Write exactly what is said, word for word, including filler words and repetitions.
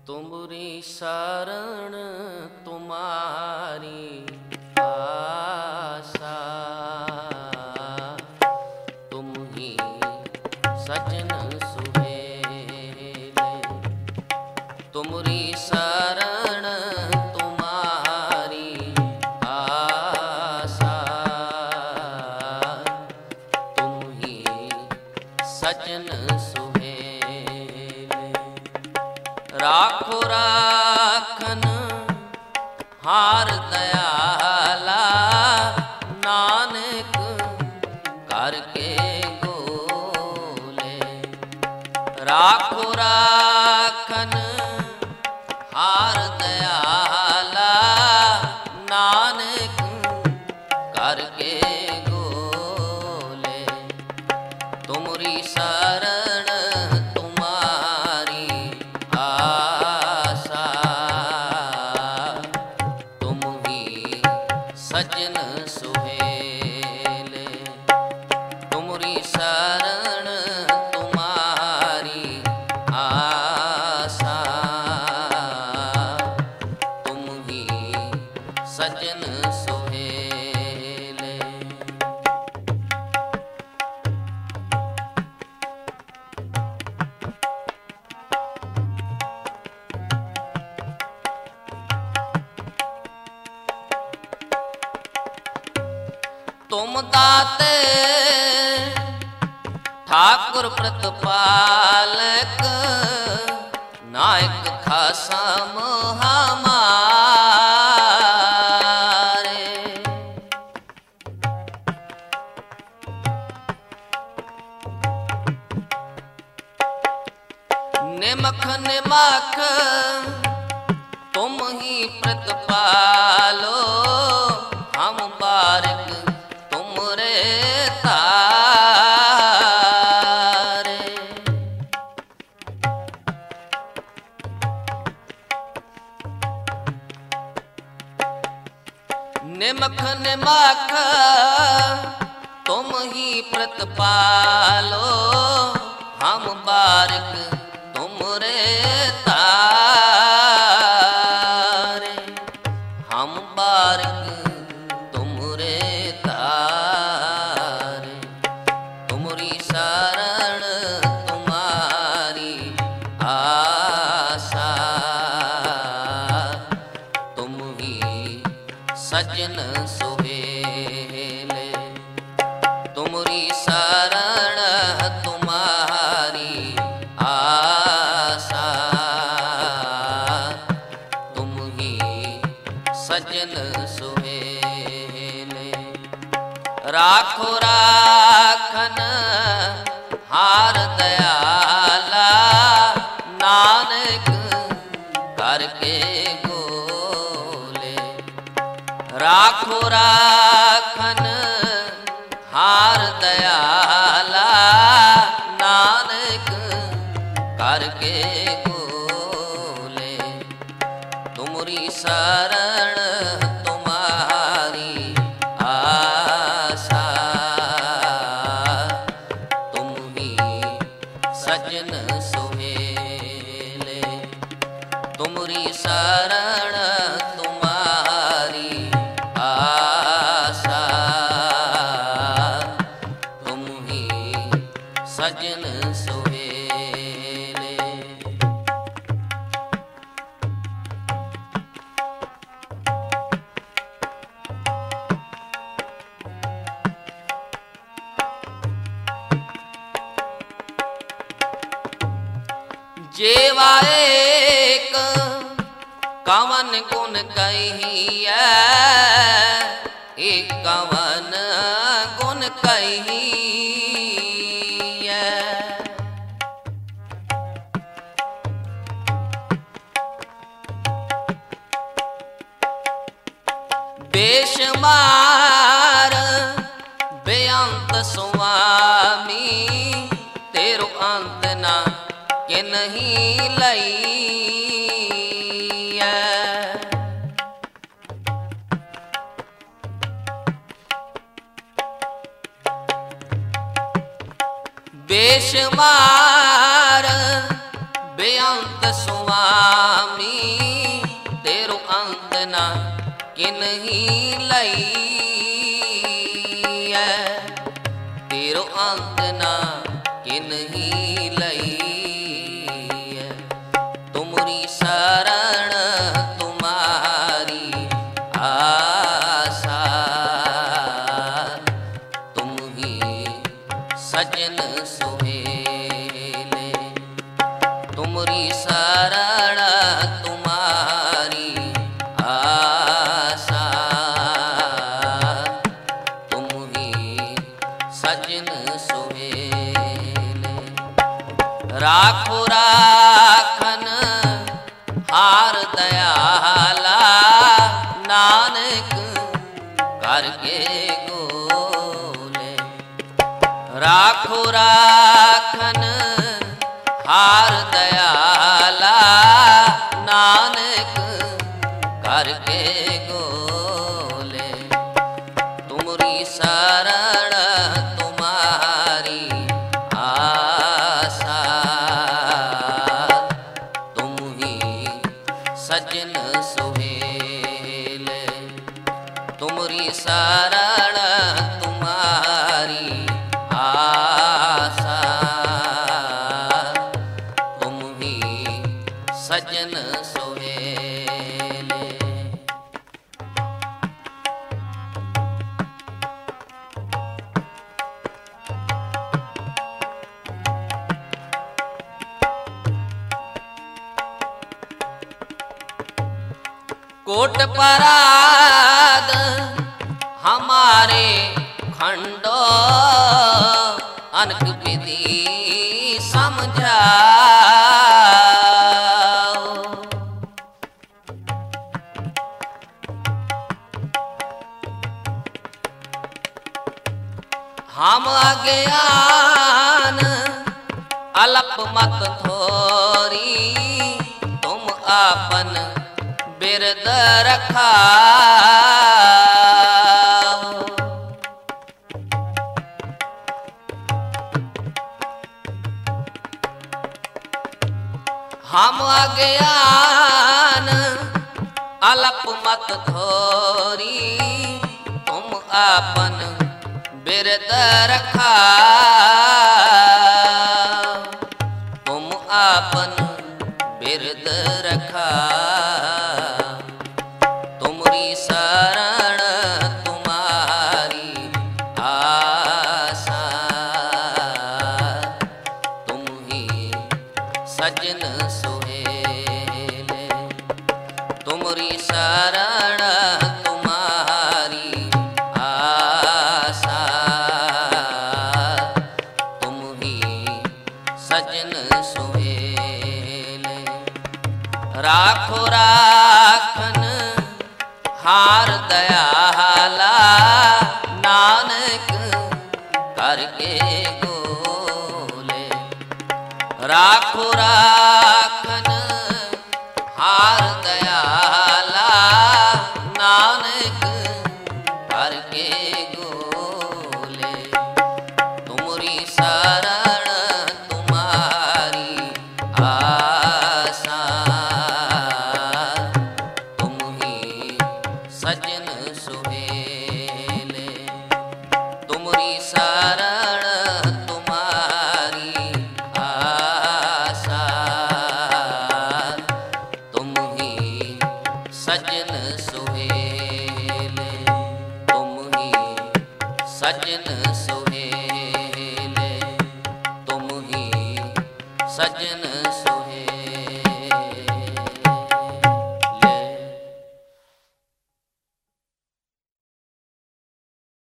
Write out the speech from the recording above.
तुमरी शरण तुम्हारी आशा, तुम ही सजन सुहेले। तुमरी शरण तुम्हारी आशा, तुम ही सजन सुहेले। राखो राखन हार दयाला, नानक करके गोले। राखो राखन हार दयाला, नानक करके गोले। तुमरी शरण तुम्हारी आशा, तुम ही सजन सुहेले। तुमरी शरण तुम्हारी आशा, तुम ही सजन सुहेले। तुम दाते ठाकुर प्रतिपालक, नायक खासम हमारे। निमख निमख तुम ही प्रतिपालो, हम बारिक तुमरे तारे। निमख निमख तुम ही प्रतिपालो, हम बारिक तुमरे तारे। हम बारिक तुमरे तारे। तुमरी शरण तुम्हारी आशा, तुम ही सजन सुहेले। तुमरी शरण तुम्हारी आशा, तुम ही सजन सुहेले। राखो राखन हार दयाला, नानक करके गोले। राखो राखन हार दयाला, नानक करके गोले। तुमरी शरण तुम्हारी आशा, तुम ही सजन सुहेले। तुमरी शरण तुम्हारी आशा, तुम ही सजन सुहेले। जेवा एक कवन गुण कहिए, एक कवन गुण कहिए। बेशुमार बेअंत स्वामी, तेरो अंत ना के नहीं लई। बेशुमार बेअंत बेअंत सुआमी तेरो अंत ना किन्ही लई है, तेरो अंत ना किन्ही लई है। तुमरी शरण तुम्हारी आशा, तुम ही सजन सुहेले। तुमरी शरण तुम्हारी आशा, तुम ही सजन सुहेले। राखो राखन हार दयाला, नानक करके गोले। राखो राखन हार दयाला, नानक करके गोले। तुमरी शरण तुम्हारी आशा, तुम ही सजन सुहेले। तुमरी शरण तुम्हारी आशा, तुम ही सजन सुहेले। कोट पराद हमारे खंडो, अनक विधि समझाओ। हम अज्ञान अल्प मत थोरी, तुम आपन बिरद रखाओ। हम अज्ञान अल्प मत थोरी, तुम आपन बिरद रखाओ। तुम आपन बिरद रखाओ। तुमरी शरण तुम्हारी आशा, तुम ही सजन सुहेले। तुमरी शरण तुम्हारी आशा, तुम ही सजन सुहेले। राखो राखन हार दयाला, नानक करके गोले। राखो राखन हार दयाला, नानक करके गोले। तुमरी शरण तुम्हारी आशा, तुम ही सजन सुहेले। तुमरी शरण तुम्हारी आशा, तुम ही सजन सुहेले। तुम ही सजन सुहेले। तुम ही सजन